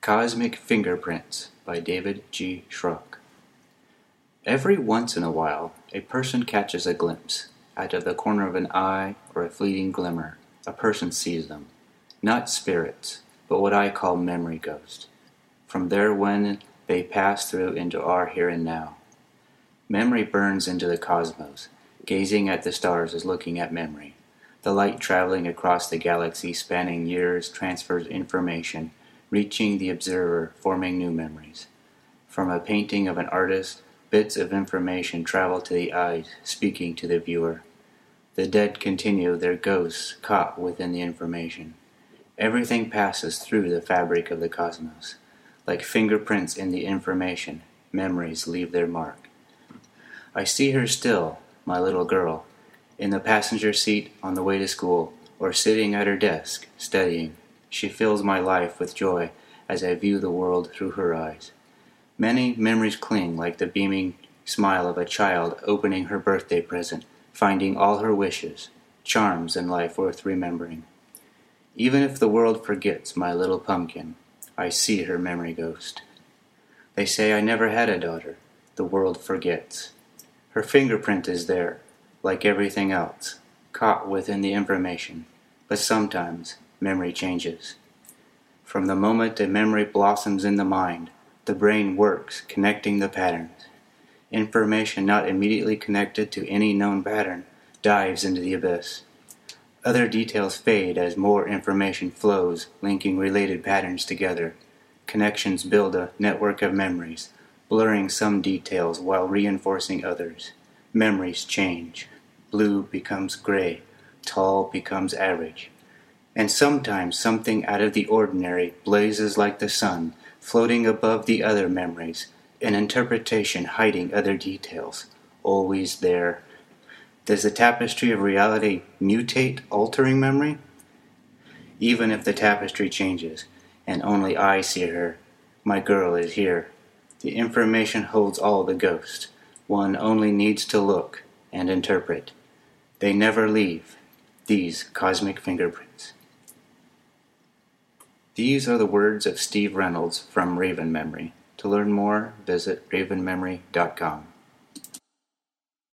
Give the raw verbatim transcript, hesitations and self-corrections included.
Cosmic Fingerprints by David G. Schrock. Every once in a while, a person catches a glimpse. Out of the corner of an eye or a fleeting glimmer, a person sees them. Not spirits, but what I call memory ghosts. From there when they pass through into our here and now. Memory burns into the cosmos. Gazing at the stars is looking at memory. The light traveling across the galaxy spanning years transfers information, reaching the observer, forming new memories. From a painting of an artist, bits of information travel to the eyes, speaking to the viewer. The dead continue their ghosts caught within the information. Everything passes through the fabric of the cosmos. Like fingerprints in the information, memories leave their mark. I see her still, my little girl, in the passenger seat on the way to school, or sitting at her desk, studying. She fills my life with joy as I view the world through her eyes. Many memories cling like the beaming smile of a child opening her birthday present, finding all her wishes, charms in life worth remembering. Even if the world forgets my little pumpkin, I see her memory ghost. They say I never had a daughter. The world forgets. Her fingerprint is there, like everything else, caught within the information, but sometimes memory changes. From the moment a memory blossoms in the mind, the brain works, connecting the patterns. Information not immediately connected to any known pattern dives into the abyss. Other details fade as more information flows, linking related patterns together. Connections build a network of memories, blurring some details while reinforcing others. Memories change. Blue becomes gray. Tall becomes average. And sometimes something out of the ordinary blazes like the sun, floating above the other memories, an interpretation hiding other details, always there. Does the tapestry of reality mutate, altering memory? Even if the tapestry changes, and only I see her, my girl is here. The information holds all the ghosts. One only needs to look and interpret. They never leave, these cosmic fingerprints. These are the words of Steve Reynolds from Raven Memory. To learn more, visit raven memory dot com.